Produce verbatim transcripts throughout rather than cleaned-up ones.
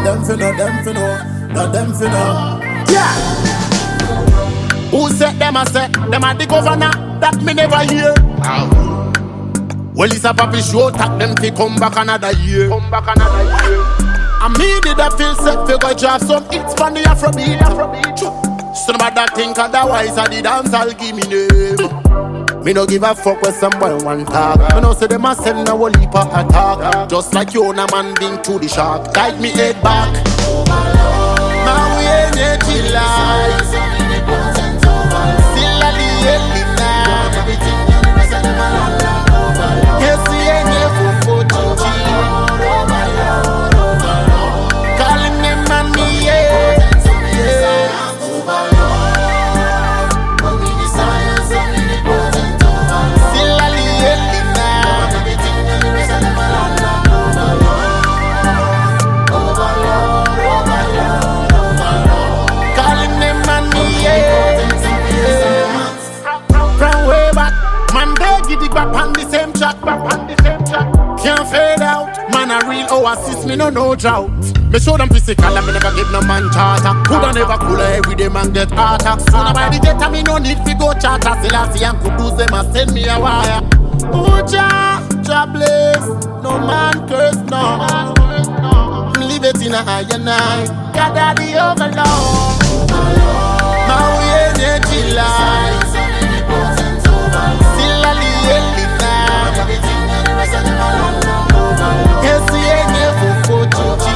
them for no, them for no, not them for no. Yeah. Who said them a say? Them a the governor that me never hear. Oh. Well, it's a papi show, tak them fi come back another year. Come back another year. And me did a feel set fi go drop some hits from the Afrobeat. Afrobeat. So nobody think otherwise, I the dance, I'll give me name. Me no give a fuck with somebody one talk. Me no say them a send a whole heap of attack. Just like you own a man being to the shark. Guide me head back. Now we ain't yet chill life. Still a the early night. Yes, we ain't here for forty. Calling them and me, yeah. Back on the same track, back on the same track. Can't fade out, man a real oasis, me no no drought. Me show them physical and me never give no man charter. Coulda never cooler, every day man get harder. Sooner by the jet, me no need fi go charter. Still I see and could do them and send me a wire. Oh Jah, Jah bless, no man curse no. Leave it in a higher night, God are the overlord. Now we ain't yet July. Yes, we ain't here for forty.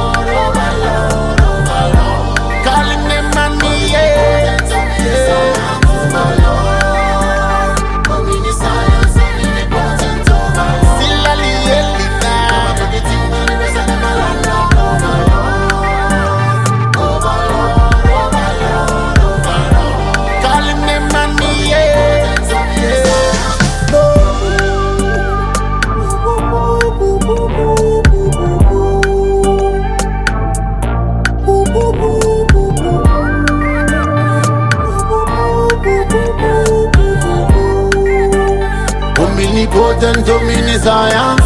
Calling them and me, yeah. Still a little now. Calling them and me, yeah. Omnipotent, omniscience.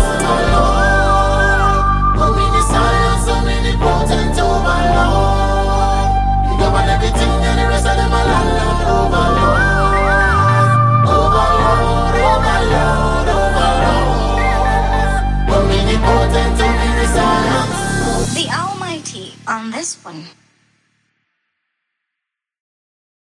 Omniscience, omnipotent, overlord. You govern everything and the rest of them are landlord. Overlord, overlord, overlord, overlord. Omnipotent, omniscience. The Almighty on this one.